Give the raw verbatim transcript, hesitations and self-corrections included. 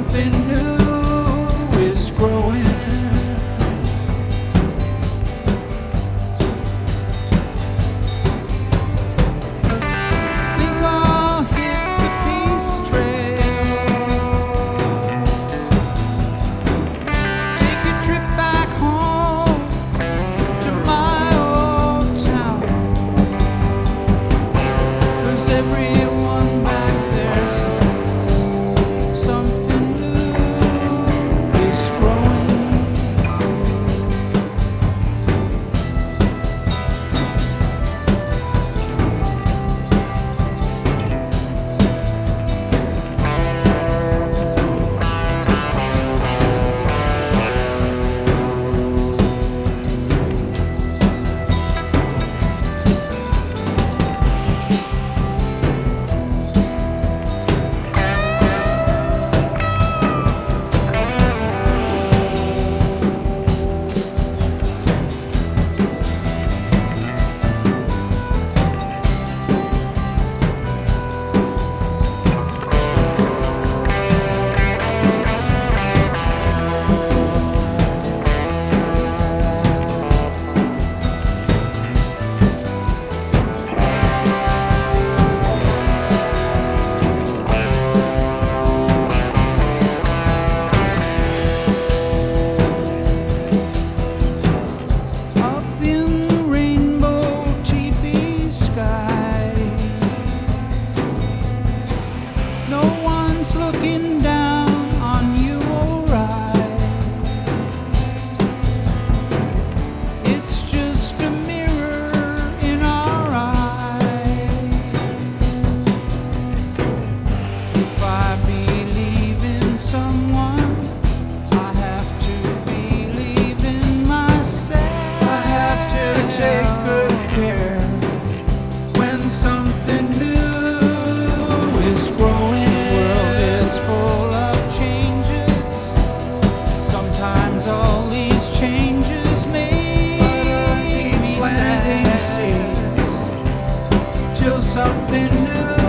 something new is growing. Think I'll hit the peace trail, take a trip back home to my old town, 'cause everyone back there says something new is growing. Up in the rainbow teepee sky, no one's looking down on you or I. It's just a mirror in our eyes. If I believe in someone, I have to believe in myself. I have to take good care when something new is growing. The world is full of changes. Sometimes all these changes may be planting seeds till something new